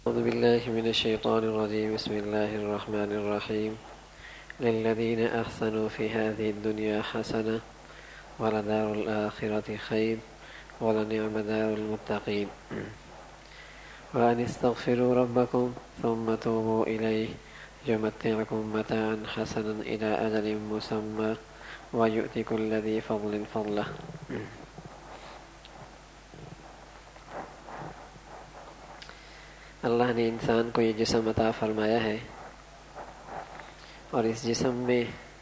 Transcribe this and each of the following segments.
أعوذ بالله من الشيطان الرجيم بسم الله الرحمن الرحيم للذين أحسنوا في هذه الدنيا حسنة ولدار الآخرة خير ولنعم دار المتقين وأن استغفروا ربكم ثم توبوا إليه يمتعكم متاعا حسنا إلى أجل مسمى ويؤتي كل ذي فضل فضله. اللہ نے انسان کو یہ جسم عطا فرمایا ہے اور اس جسم میں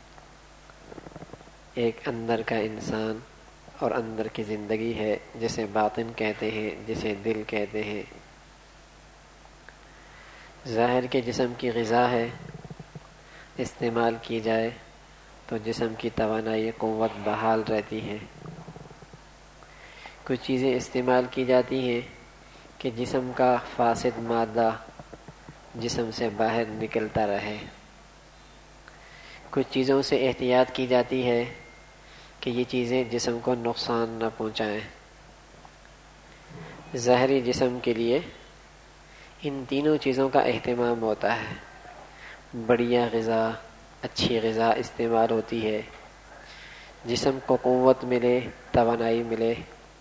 ایک اندر کا انسان اور اندر کی زندگی ہے جسے باطن کہتے ہیں، جسے دل کہتے ہیں. ظاہر کے جسم کی غذا ہے، استعمال کی جائے تو جسم کی توانائی قوت بحال رہتی ہے. کچھ چیزیں استعمال کی جاتی ہیں کہ جسم کا فاسد مادہ جسم سے باہر نکلتا رہے. کچھ چیزوں سے احتیاط کی جاتی ہے کہ یہ چیزیں جسم کو نقصان نہ پہنچائیں. ظاہری جسم کے لیے ان تینوں چیزوں کا اہتمام ہوتا ہے. بڑھیا غذا، اچھی غذا استعمال ہوتی ہے، جسم کو قوت ملے، توانائی ملے.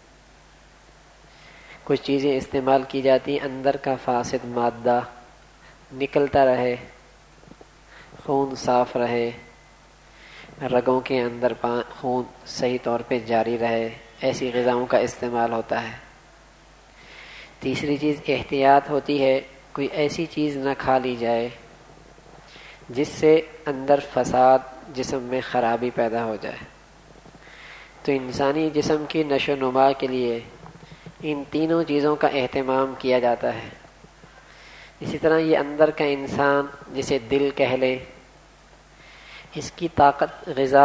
کچھ چیزیں استعمال کی جاتی اندر کا فاسد مادہ نکلتا رہے، خون صاف رہے، رگوں کے اندر خون صحیح طور پہ جاری رہے. ایسی غذاؤں کا استعمال ہوتا ہے. تیسری چیز احتیاط ہوتی ہے، کوئی ایسی چیز نہ کھا لی جائے جس سے اندر فساد، جسم میں خرابی پیدا ہو جائے. تو انسانی جسم کی نشو و نما کے لیے ان تینوں چیزوں کا اہتمام کیا جاتا ہے. اسی طرح یہ اندر کا انسان جسے دل کہہ لے، اس کی طاقت غذا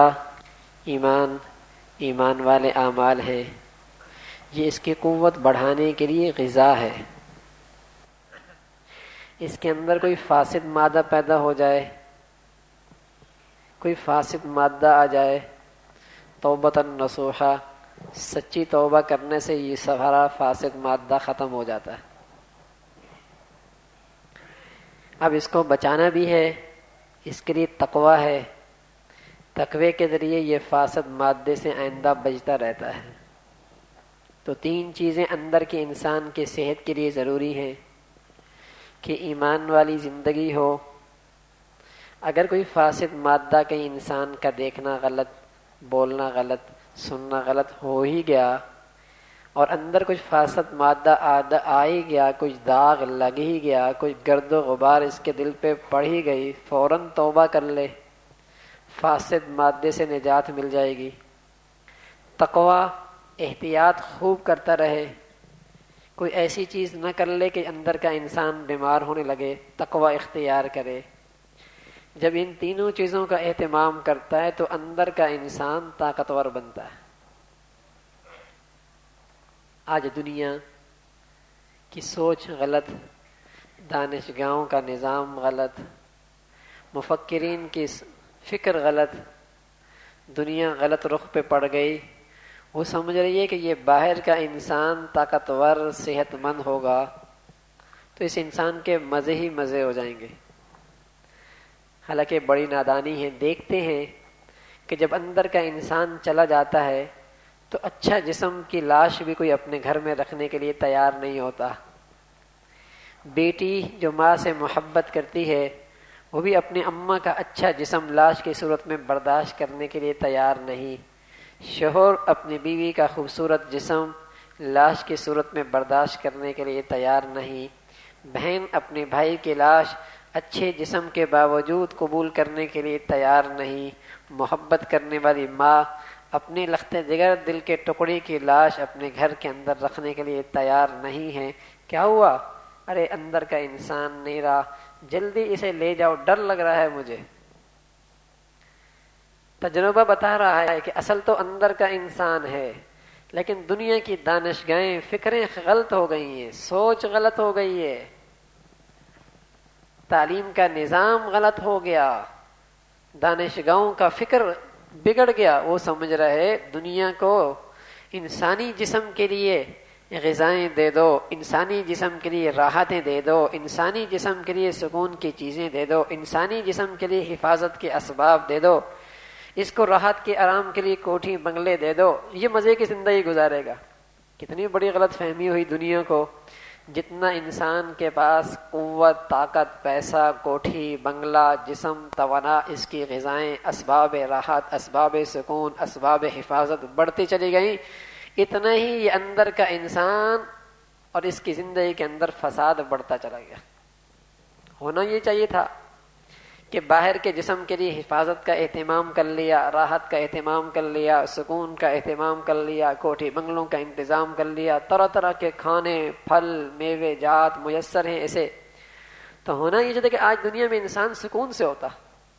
ایمان والے اعمال ہیں. یہ اس کی قوت بڑھانے کے لیے غذا ہے. اس کے اندر کوئی فاسد مادہ پیدا ہو جائے، کوئی فاسد مادہ آ جائے، توبۃ نصوحا، سچی توبہ کرنے سے یہ سارا فاسد مادہ ختم ہو جاتا ہے. اب اس کو بچانا بھی ہے، اس کے لیے تقوی ہے. تقوی کے ذریعے یہ فاسد مادے سے آئندہ بچتا رہتا ہے. تو تین چیزیں اندر کے انسان کے صحت کے لیے ضروری ہیں کہ ایمان والی زندگی ہو. اگر کوئی فاسد مادہ کہیں انسان کا دیکھنا غلط، بولنا غلط، سننا غلط ہو ہی گیا اور اندر کچھ فاسد مادہ آ ہی گیا، کچھ داغ لگ ہی گیا، کچھ گرد و غبار اس کے دل پہ پڑ ہی گئی، فوراً توبہ کر لے، فاسد مادے سے نجات مل جائے گی. تقوی، احتیاط خوب کرتا رہے، کوئی ایسی چیز نہ کر لے کہ اندر کا انسان بیمار ہونے لگے. تقوی اختیار کرے. جب ان تینوں چیزوں کا اہتمام کرتا ہے تو اندر کا انسان طاقتور بنتا ہے. آج دنیا کی سوچ غلط، دانشگاہوں کا نظام غلط، مفکرین کی فکر غلط، دنیا غلط رخ پہ پڑ گئی. وہ سمجھ رہی ہے کہ یہ باہر کا انسان طاقتور، صحت مند ہوگا تو اس انسان کے مزے ہی مزے ہو جائیں گے. حالانکہ بڑی نادانی ہے. دیکھتے ہیں کہ جب اندر کا انسان چلا جاتا ہے تو اچھا جسم کی لاش بھی کوئی اپنے گھر میں رکھنے کے لیے تیار نہیں ہوتا. بیٹی جو ماں سے محبت کرتی ہے وہ بھی اپنی اماں کا اچھا جسم لاش کی صورت میں برداشت کرنے کے لیے تیار نہیں. شوہر اپنی بیوی کا خوبصورت جسم لاش کی صورت میں برداشت کرنے کے لیے تیار نہیں. بہن اپنے بھائی کی لاش اچھے جسم کے باوجود قبول کرنے کے لیے تیار نہیں. محبت کرنے والی ماں اپنے لخت جگر دل کے ٹکڑے کی لاش اپنے گھر کے اندر رکھنے کے لیے تیار نہیں ہے. کیا ہوا؟ ارے اندر کا انسان نہیں رہا، جلدی اسے لے جاؤ، ڈر لگ رہا ہے مجھے. تجربہ بتا رہا ہے کہ اصل تو اندر کا انسان ہے، لیکن دنیا کی دانشگاہیں، فکریں غلط ہو گئی ہیں، سوچ غلط ہو گئی ہے، تعلیم کا نظام غلط ہو گیا، دانشگاہوں کا فکر بگڑ گیا. وہ سمجھ رہے دنیا کو انسانی جسم کے لیے غذائیں دے دو، انسانی جسم کے لیے راحتیں دے دو، انسانی جسم کے لیے سکون کی چیزیں دے دو، انسانی جسم کے لیے حفاظت کے اسباب دے دو، اس کو راحت کے آرام کے لیے کوٹھی بنگلے دے دو، یہ مزے کی زندگی گزارے گا۔ کتنی بڑی غلط فہمی ہوئی دنیا کو، جتنا انسان کے پاس قوت، طاقت، پیسہ، کوٹھی، بنگلہ، جسم، توانا، اس کی غذائیں، اسباب راحت، اسباب سکون، اسباب حفاظت بڑھتی چلی گئیں، اتنا ہی یہ اندر کا انسان اور اس کی زندگی کے اندر فساد بڑھتا چلا گیا۔ ہونا یہ چاہیے تھا کہ باہر کے جسم کے لیے حفاظت کا اہتمام کر لیا، راحت کا اہتمام کر لیا، سکون کا اہتمام کر لیا، کوٹھی بنگلوں کا انتظام کر لیا، طرح طرح کے کھانے، پھل، میوے جات میسر ہیں ایسے، تو ہونا یہ چاہیے کہ آج دنیا میں انسان سکون سے ہوتا،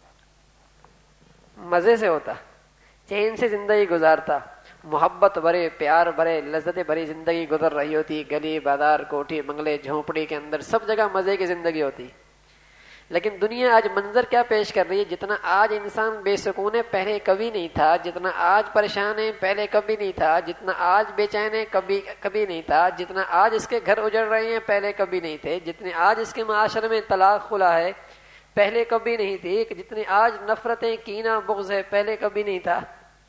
مزے سے ہوتا، چین سے زندگی گزارتا، محبت بھرے، پیار بھرے، لذت بھری زندگی گزر رہی ہوتی، گلی بازار، کوٹھی بنگلے، جھونپڑی کے اندر سب جگہ مزے کی زندگی ہوتی۔ لیکن دنیا آج منظر کیا پیش کر رہی ہے؟ جتنا آج انسان بے سکون ہے پہلے کبھی نہیں تھا، جتنا آج پریشان ہے پہلے کبھی نہیں تھا، جتنا آج بے چین ہے کبھی نہیں تھا، جتنا آج اس کے گھر اجڑ رہے ہیں پہلے کبھی نہیں تھے، جتنے آج اس کے معاشرے میں طلاق کھلا ہے پہلے کبھی نہیں تھی، جتنے آج نفرتیں، کینہ، بغض ہے پہلے کبھی نہیں تھا۔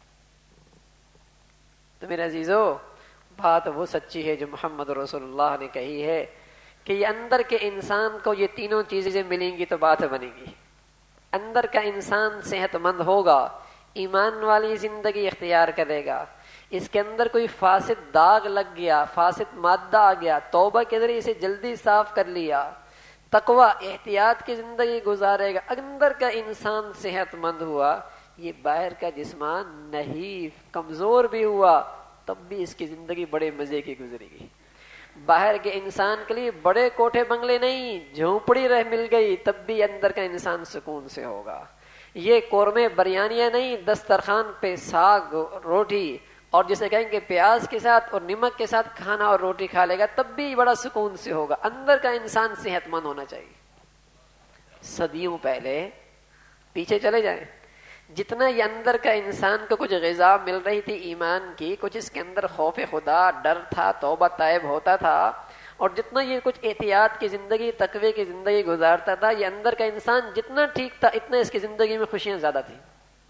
تو میرے عزیزو، بات وہ سچی ہے جو محمد رسول اللہ نے کہی ہے کہ یہ اندر کے انسان کو یہ تینوں چیزیں ملیں گی تو بات بنے گی۔ اندر کا انسان صحت مند ہوگا، ایمان والی زندگی اختیار کرے گا، اس کے اندر کوئی فاسد داغ لگ گیا، فاسد مادہ آ گیا، توبہ کے ذریعے اسے جلدی صاف کر لیا، تقوی، احتیاط کی زندگی گزارے گا، اندر کا انسان صحت مند ہوا، یہ باہر کا جسمان نحیف، کمزور بھی ہوا تب بھی اس کی زندگی بڑے مزے کی گزرے گی۔ باہر کے انسان کے لیے بڑے کوٹھے بنگلے نہیں، جھونپڑی رہ مل گئی تب بھی اندر کا انسان سکون سے ہوگا۔ یہ قورمے بریانیاں نہیں، دسترخوان پہ ساگ روٹی اور جسے کہیں گے پیاز کے ساتھ اور نمک کے ساتھ کھانا اور روٹی کھا لے گا تب بھی بڑا سکون سے ہوگا۔ اندر کا انسان صحت مند ہونا چاہیے۔ صدیوں پہلے پیچھے چلے جائیں، جتنا یہ اندر کا انسان کو کچھ غذا مل رہی تھی ایمان کی، کچھ اس کے اندر خوف خدا، ڈر تھا، توبہ طائب ہوتا تھا، اور جتنا یہ کچھ احتیاط کی زندگی، تقوی کی زندگی گزارتا تھا، یہ اندر کا انسان جتنا ٹھیک تھا اتنا اس کی زندگی میں خوشیاں زیادہ تھیں،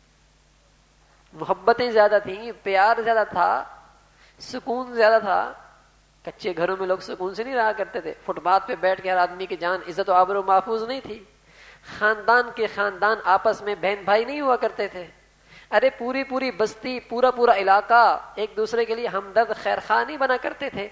محبتیں زیادہ تھیں، پیار زیادہ تھا، سکون زیادہ تھا۔ کچے گھروں میں لوگ سکون سے نہیں رہا کرتے تھے، فٹ پاتھ پہ بیٹھ کے ہر آدمی کی جان، عزت و آبرو محفوظ نہیں تھی، خاندان کے خاندان آپس میں بہن بھائی نہیں ہوا کرتے تھے، ارے پوری بستی، پورا علاقہ ایک دوسرے کے لیے ہمدرد، خیرخواہ نہیں بنا کرتے تھے۔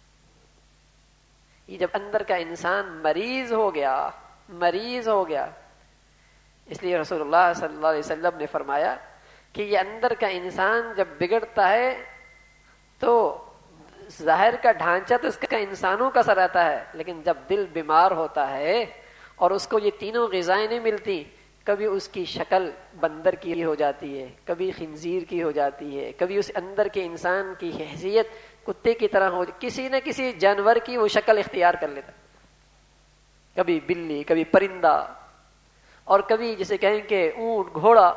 یہ جب اندر کا انسان مریض ہو گیا، اس لیے رسول اللہ صلی اللہ علیہ وسلم نے فرمایا کہ یہ اندر کا انسان جب بگڑتا ہے تو ظاہر کا ڈھانچہ تو اس کا انسانوں کا سا رہتا ہے، لیکن جب دل بیمار ہوتا ہے اور اس کو یہ تینوں غذائیں نہیں ملتی، کبھی اس کی شکل بندر کی ہو جاتی ہے، کبھی خنزیر کی ہو جاتی ہے، کبھی اس اندر کے انسان کی حیثیت کتے کی طرح ہو، کسی نہ کسی جانور کی وہ شکل اختیار کر لیتا، کبھی بلی، کبھی پرندہ، اور کبھی جسے کہیں کہ اونٹ، گھوڑا،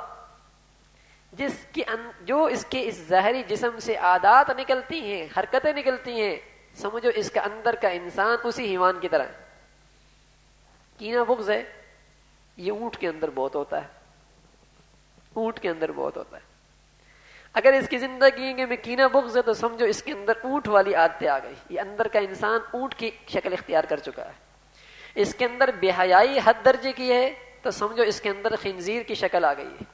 جو اس کے اس ظاہری جسم سے عادات نکلتی ہیں، حرکتیں نکلتی ہیں، سمجھو اس کا اندر کا انسان اسی حیوان کی طرح ہے۔ کینہ بغض ہے، یہ اونٹ کے اندر بہت ہوتا ہے، اگر اس کی زندگی میں کینہ بغض ہے تو سمجھو اس کے اندر اونٹ والی عادتیں آ گئی، یہ اندر کا انسان اونٹ کی شکل اختیار کر چکا ہے۔ اس کے اندر بے حیائی حد درجے کی ہے تو سمجھو اس کے اندر خنزیر کی شکل آ گئی ہے۔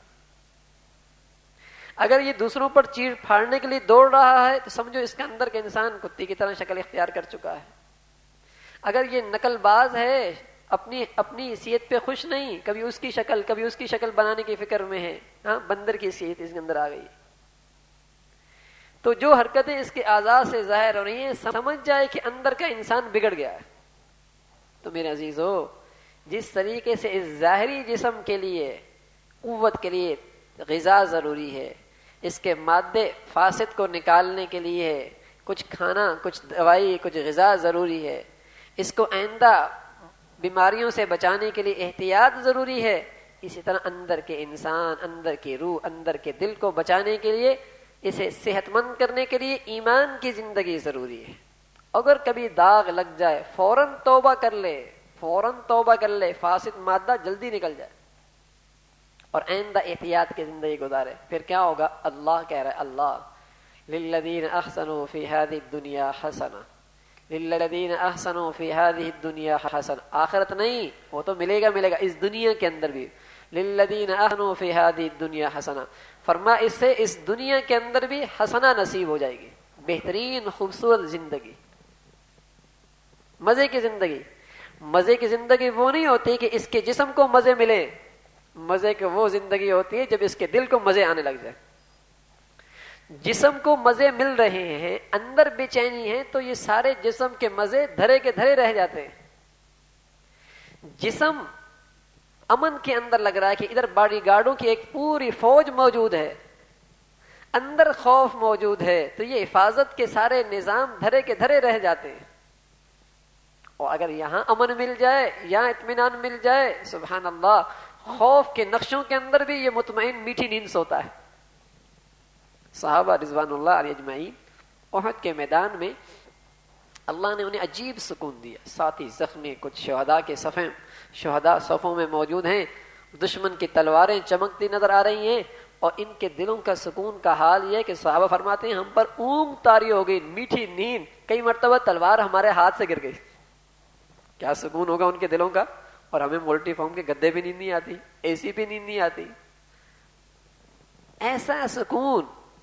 اگر یہ دوسروں پر چیڑ پھاڑنے کے لیے دوڑ رہا ہے تو سمجھو اس کے اندر کا انسان کتے کی طرح شکل اختیار کر چکا ہے۔ اگر یہ نقل باز ہے، اپنی حیثیت پہ خوش نہیں، کبھی اس کی شکل بنانے کی فکر میں ہے، ہاں، بندر کی حیثیت اس کے اندر آ گئی، تو جو حرکتیں اس کے اعضاء سے ظاہر ہو رہی ہیں سمجھ جائے کہ اندر کا انسان بگڑ گیا ہے۔ تو میرے عزیزو، جس طریقے سے اس ظاہری جسم کے لیے، قوت کے لیے غذا ضروری ہے، اس کے مادے فاسد کو نکالنے کے لیے کچھ کھانا، کچھ دوائی، کچھ غذا ضروری ہے، اس کو آئندہ بیماریوں سے بچانے کے لیے احتیاط ضروری ہے، اسی طرح اندر کے انسان، اندر کی روح، اندر کے دل کو بچانے کے لیے، اسے صحت مند کرنے کے لیے ایمان کی زندگی ضروری ہے۔ اگر کبھی داغ لگ جائے فوراً توبہ کر لے، فوراً توبہ کر لے، فاسد مادہ جلدی نکل جائے اور آئندہ احتیاط کی زندگی گزارے. پھر کیا ہوگا؟ اللہ کہہ رہا ہے، اللہ للذین احسنوا فی ہذہ الدنیا حسنہ، للذین احسنوا فی ہذہ الدنیا حسنہ. آخرت نہیں، وہ تو ملے گا ملے گا، اس دنیا کے اندر بھی. للذین احسنوا فی ہذہ الدنیا حسنہ، فرما اس سے اس دنیا کے اندر بھی حسنہ نصیب ہو جائے گی، بہترین خوبصورت زندگی، مزے کی زندگی. مزے کی زندگی وہ نہیں ہوتی کہ اس کے جسم کو مزے ملے، مزے کی وہ زندگی ہوتی ہے جب اس کے دل کو مزے آنے لگ جائے. جسم کو مزے مل رہے ہیں، اندر بے چینی ہے، تو یہ سارے جسم کے مزے دھرے کے دھرے رہ جاتے ہیں. جسم امن کے اندر لگ رہا ہے کہ ادھر باڈی گارڈوں کی ایک پوری فوج موجود ہے، اندر خوف موجود ہے، تو یہ حفاظت کے سارے نظام دھرے کے دھرے رہ جاتے ہیں. اور اگر یہاں امن مل جائے، یہاں اطمینان مل جائے، سبحان اللہ، خوف کے نقشوں کے اندر بھی یہ مطمئن میٹھی نیند سوتا ہے. صحابہ رضوان اللہ علیہ اجمعین احد کے میدان میں اللہ نے انہیں عجیب سکون دیا. ساتھی زخمی کچھ شہداء کے شہداء صفوں میں موجود ہیں، دشمن کی تلواریں چمکتی نظر آ رہی ہیں، اور ان کے دلوں کا سکون کا حال یہ کہ صحابہ فرماتے ہیں ہم پر اونگ طاری ہو گئی، میٹھی نیند، کئی مرتبہ تلوار ہمارے ہاتھ سے گر گئی. کیا سکون ہوگا ان کے دلوں کا. اور ہمیں ملٹی فارم کے گدے بھی نیند نہیں آتی، اے سی پہ نیند نہیں آتی. ایسا سکون.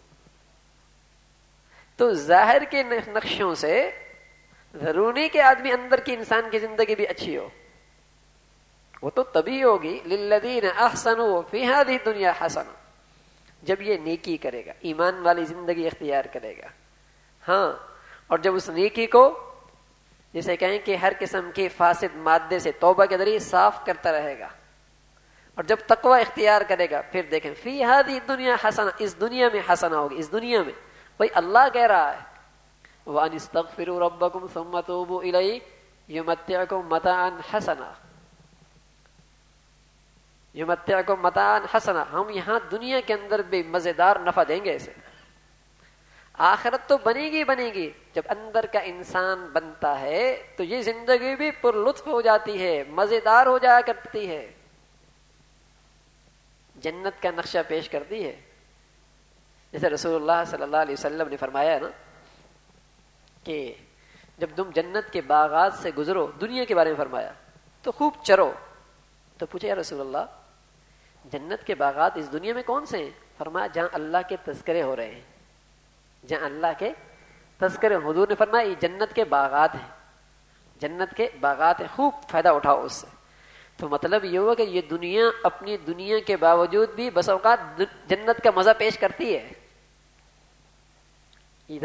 تو ظاہر کے نقشوں سے ضروری کہ آدمی اندر کی انسان کی زندگی بھی اچھی ہو، وہ تو تبھی ہوگی للذین احسنوا فی ہذہ الدنیا حسنہ، جب یہ نیکی کرے گا، ایمان والی زندگی اختیار کرے گا. ہاں، اور جب اس نیکی کو جسے کہیں کہ ہر قسم کے فاسد مادے سے توبہ کے ذریعے صاف کرتا رہے گا، اور جب تقوی اختیار کرے گا، پھر دیکھیں فی ہذہ الدنیا حسنہ، اس دنیا میں حسنہ ہوگی. اس دنیا میں بھائی اللہ کہہ رہا ہے وَأَنِ اسْتَغْفِرُوا رَبَّكُمْ ثُمَّ تُوبُوا إِلَيْهِ يُمَتِّعْكُمْ مَتَاعًا حَسَنًا، يُمَتِّعْكُمْ مَتَاعًا حَسَنًا. ہم یہاں دنیا کے اندر بھی مزیدار نفع دیں گے اسے. آخرت تو بنے گی بنے گی. جب اندر کا انسان بنتا ہے تو یہ زندگی بھی پر لطف ہو جاتی ہے، مزیدار ہو جایا کرتی ہے، جنت کا نقشہ پیش کرتی ہے. جیسے رسول اللہ صلی اللہ علیہ وسلم نے فرمایا ہے نا کہ جب تم جنت کے باغات سے گزرو، دنیا کے بارے میں فرمایا، تو خوب چرو. تو پوچھے یا رسول اللہ جنت کے باغات اس دنیا میں کون سے ہیں؟ فرمایا جہاں اللہ کے تذکرے ہو رہے ہیں، جہاں اللہ کے تذکرے. حضور نے فرمایا یہ جنت کے باغات ہیں، جنت کے باغات ہیں، خوب فائدہ اٹھاؤ اس سے. تو مطلب یہ ہوا کہ یہ دنیا اپنی دنیا کے باوجود بھی بس اوقات جنت کا مزہ پیش کرتی ہے. یہ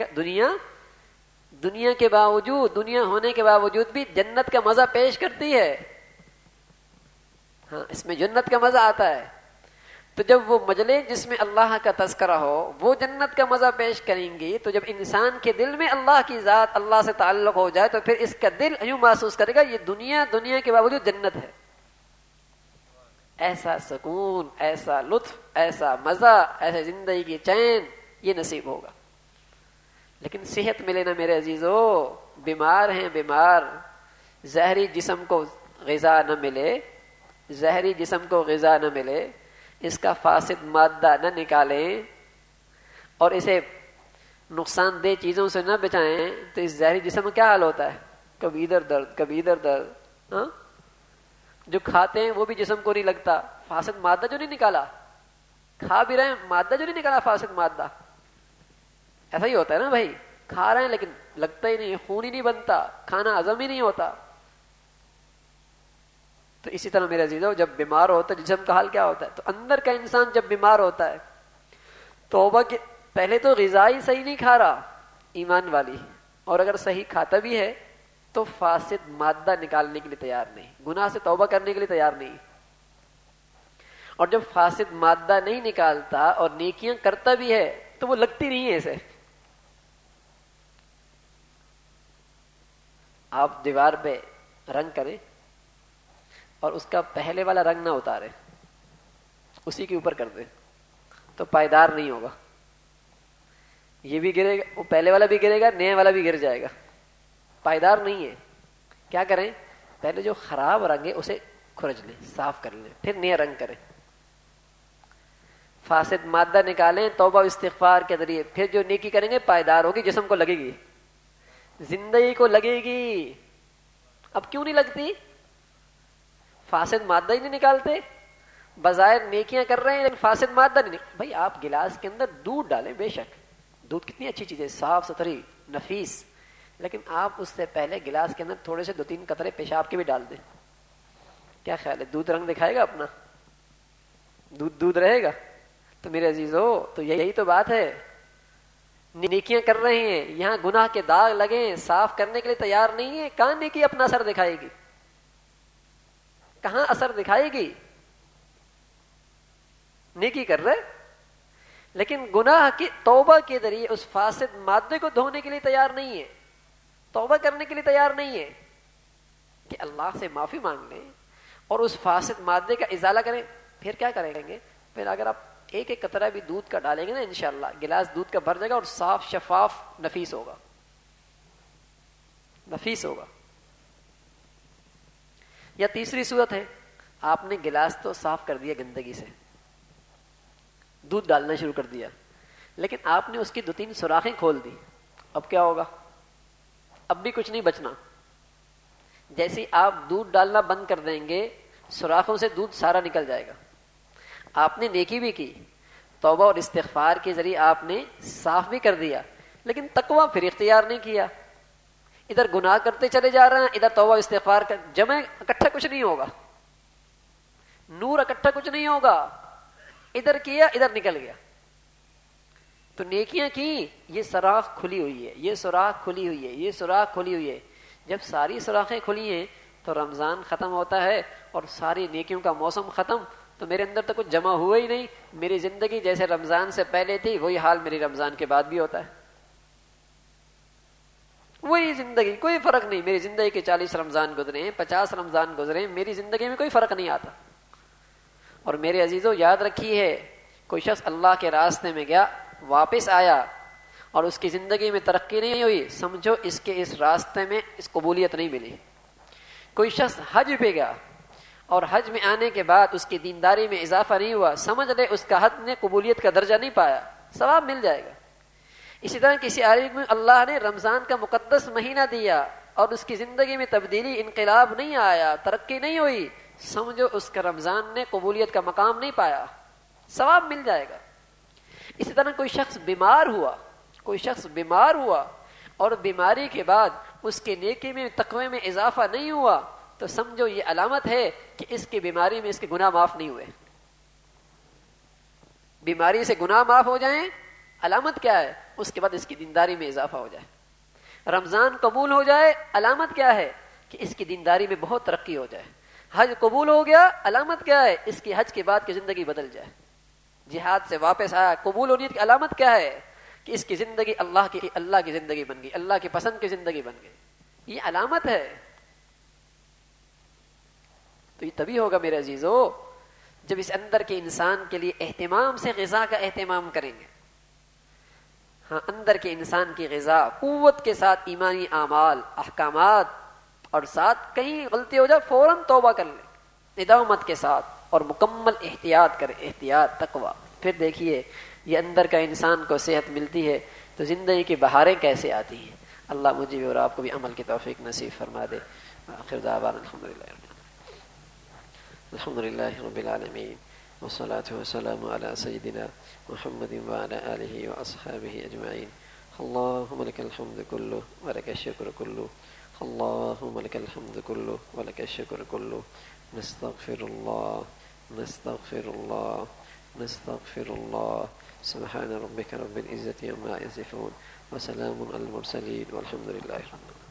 دنیا کے باوجود، دنیا ہونے کے باوجود بھی جنت کا مزہ پیش کرتی ہے. ہاں، اس میں جنت کا مزہ آتا ہے. تو جب وہ مجلس جس میں اللہ کا تذکرہ ہو وہ جنت کا مزہ پیش کریں گی، تو جب انسان کے دل میں اللہ کی ذات، اللہ سے تعلق ہو جائے، تو پھر اس کا دل یوں محسوس کرے گا یہ دنیا کے باوجود جنت ہے. ایسا سکون، ایسا لطف، ایسا مزہ، ایسے زندگی کی چین یہ نصیب ہوگا. لیکن صحت ملے نا میرے عزیزو، بیمار ہیں بیمار، ظاہری جسم کو غذا نہ ملے، ظاہری جسم کو غذا نہ ملے، اس کا فاسد مادہ نہ نکالیں اور اسے نقصان دہ چیزوں سے نہ بچائیں، تو اس ظاہری جسم کا کیا حال ہوتا ہے؟ کبھی ادھر درد، کبھی ادھر درد. ہاں، جو کھاتے ہیں وہ بھی جسم کو نہیں لگتا، فاسد مادہ جو نہیں نکالا، کھا بھی رہے ہیں مادہ جو نہیں نکالا فاسد مادہ. ایسا ہی ہوتا ہے نا بھائی، کھا رہے ہیں لیکن لگتا ہی نہیں، خون ہی نہیں بنتا، کھانا ہضم ہی نہیں ہوتا. تو اسی طرح میرے عزیزو جب بیمار ہوتا ہے جسم کا حال کیا ہوتا ہے؟ تو اندر کا انسان جب بیمار ہوتا ہے، توبہ کے پہلے تو غذا ہی صحیح نہیں کھا رہا ایمان والی، اور اگر صحیح کھاتا بھی ہے تو فاسد مادہ نکالنے کے لیے تیار نہیں، گناہ سے توبہ کرنے کے لیے تیار نہیں. اور جب فاسد مادہ نہیں نکالتا اور نیکیاں کرتا بھی ہے تو وہ لگتی نہیں ہے اسے. آپ دیوار پہ رنگ کریں اور اس کا پہلے والا رنگ نہ اتارے، اسی کے اوپر کر دیں تو پائیدار نہیں ہوگا. یہ بھی گرے گا، وہ پہلے والا بھی گرے گا، نیا والا بھی گر جائے گا. پائیدار نہیں ہے. کیا کریں؟ پہلے جو خراب رنگ ہے اسے کھرچ لیں, صاف کر لیں, پھر نیا رنگ کریں. فاسد مادہ نکالیں توبہ و استغفار کے ذریعے, پھر جو نیکی کریں گے پائیدار ہوگی, جسم کو لگے گی, زندگی کو لگے گی. اب کیوں نہیں لگتی؟ فاسد مادہ ہی نہیں نکالتے. بظاہر نیکیاں کر رہے ہیں لیکن فاسد مادہ نہیں. بھائی آپ گلاس کے اندر دودھ ڈالیں, بے شک دودھ کتنی اچھی چیز ہے, صاف ستھری نفیس, لیکن آپ اس سے پہلے گلاس کے اندر تھوڑے سے 2-3 قطرے پیشاب کے بھی ڈال دیں. کیا خیال ہے, دودھ رنگ دکھائے گا اپنا؟ دودھ رہے گا؟ تو میرے عزیزو, تو یہی تو بات ہے. نیکیاں کر رہے ہیں, یہاں گناہ کے داغ لگے, صاف کرنے کے لیے تیار نہیں ہے. کہاں نیکی اپنا اثر دکھائے گی؟ کہاں اثر دکھائے گی؟ نیکی کر رہے لیکن گناہ کی توبہ کے ذریعے اس فاسد مادے کو دھونے کے لیے تیار نہیں ہے, توبہ کرنے کے لیے تیار نہیں ہے کہ اللہ سے معافی مانگ لیں اور اس فاسد مادے کا ازالہ کریں. پھر کیا کریں گے؟ پھر اگر آپ ایک قطرہ بھی دودھ کا ڈالیں گے نا, انشاءاللہ گلاس دودھ کا بھر جائے گا اور صاف شفاف نفیس ہوگا, نفیس ہوگا. یا تیسری صورت ہے, آپ نے گلاس تو صاف کر دیا گندگی سے, دودھ ڈالنا شروع کر دیا, لیکن آپ نے اس کی 2-3 سوراخیں کھول دی. اب کیا ہوگا؟ اب بھی کچھ نہیں بچنا. جیسے آپ دودھ ڈالنا بند کر دیں گے, سوراخوں سے دودھ سارا نکل جائے گا. آپ نے نیکی بھی کی, توبہ اور استغفار کے ذریعے آپ نے صاف بھی کر دیا, لیکن تقویٰ پھر اختیار نہیں کیا. ادھر گناہ کرتے چلے جا رہے ہیں, ادھر توبہ استغفار کا جمع اکٹھا کچھ نہیں ہوگا, نور اکٹھا کچھ نہیں ہوگا. ادھر کیا ادھر نکل گیا. تو نیکیاں کی, یہ سوراخ کھلی ہوئی ہے, یہ سوراخ کھلی ہوئی ہے, یہ سوراخ کھلی ہوئی ہے. جب ساری سوراخیں کھلی ہیں تو رمضان ختم ہوتا ہے اور ساری نیکیوں کا موسم ختم, تو میرے اندر تو کچھ جمع ہوا ہی نہیں. میری زندگی جیسے رمضان سے پہلے تھی وہی حال میری رمضان کے بعد بھی ہوتا ہے, وہی زندگی, کوئی فرق نہیں. میری زندگی کے 40 رمضان گزرے ہیں, 50 رمضان گزرے ہیں, میری زندگی میں کوئی فرق نہیں آتا. اور میرے عزیزو یاد رکھیے, کوئی شخص اللہ کے راستے میں گیا, واپس آیا اور اس کی زندگی میں ترقی نہیں ہوئی, سمجھو اس کے اس راستے میں اس قبولیت نہیں ملی. کوئی شخص حج پہ گیا اور حج میں آنے کے بعد اس کی دینداری میں اضافہ نہیں ہوا, سمجھ لے اس کا حج نے قبولیت کا درجہ نہیں پایا, ثواب مل جائے گا. اسی طرح کسی عالم میں اللہ نے رمضان کا مقدس مہینہ دیا اور اس کی زندگی میں تبدیلی, انقلاب نہیں آیا, ترقی نہیں ہوئی, سمجھو اس کا رمضان نے قبولیت کا مقام نہیں پایا, ثواب مل جائے گا. اسی طرح کوئی شخص بیمار ہوا اور بیماری کے بعد اس کے نیکی میں تقوی میں اضافہ نہیں ہوا, تو سمجھو یہ علامت ہے کہ اس کی بیماری میں اس کے گناہ معاف نہیں ہوئے. بیماری سے گناہ معاف ہو جائیں, علامت کیا ہے؟ اس کے بعد اس کی دینداری میں اضافہ ہو جائے. رمضان قبول ہو جائے, علامت کیا ہے؟ کہ اس کی دینداری میں بہت ترقی ہو جائے. حج قبول ہو گیا, علامت کیا ہے؟ اس کی حج کے بعد کی زندگی بدل جائے. جہاد سے واپس آیا, قبول ہونے کی علامت کیا ہے؟ کہ اس کی زندگی اللہ کی زندگی بن گئی, اللہ کی پسند کی زندگی بن گئی. یہ علامت ہے. تو یہ تبھی ہوگا میرے عزیزو جب اس اندر کے انسان کے لیے اہتمام سے غذا کا اہتمام کریں گے. ہاں, اندر کے انسان کی غذا قوت کے ساتھ ایمانی اعمال, احکامات, اور ساتھ کہیں غلطی ہو جائے فوراً توبہ کر لیں ندامت کے ساتھ, اور مکمل احتیاط کریں, احتیاط تقویٰ. پھر دیکھیے یہ اندر کا انسان کو صحت ملتی ہے تو زندگی کی بہاریں کیسے آتی ہیں. اللہ مجھے بھی اور آپ کو بھی عمل کی توفیق نصیب فرما دے. آخر دعوانا الحمدللہ رب العالمین والصلاة والسلام على سيدنا محمد وعلى آله وأصحابه أجمعين. اللهم لك الحمد كله ولك الشكر كله, اللهم لك الحمد كله ولك الشكر كله. نستغفر الله نستغفر الله نستغفر الله. سبحان ربك رب العزة عما يصفون وسلام على المرسلين والحمد لله رب العالمين.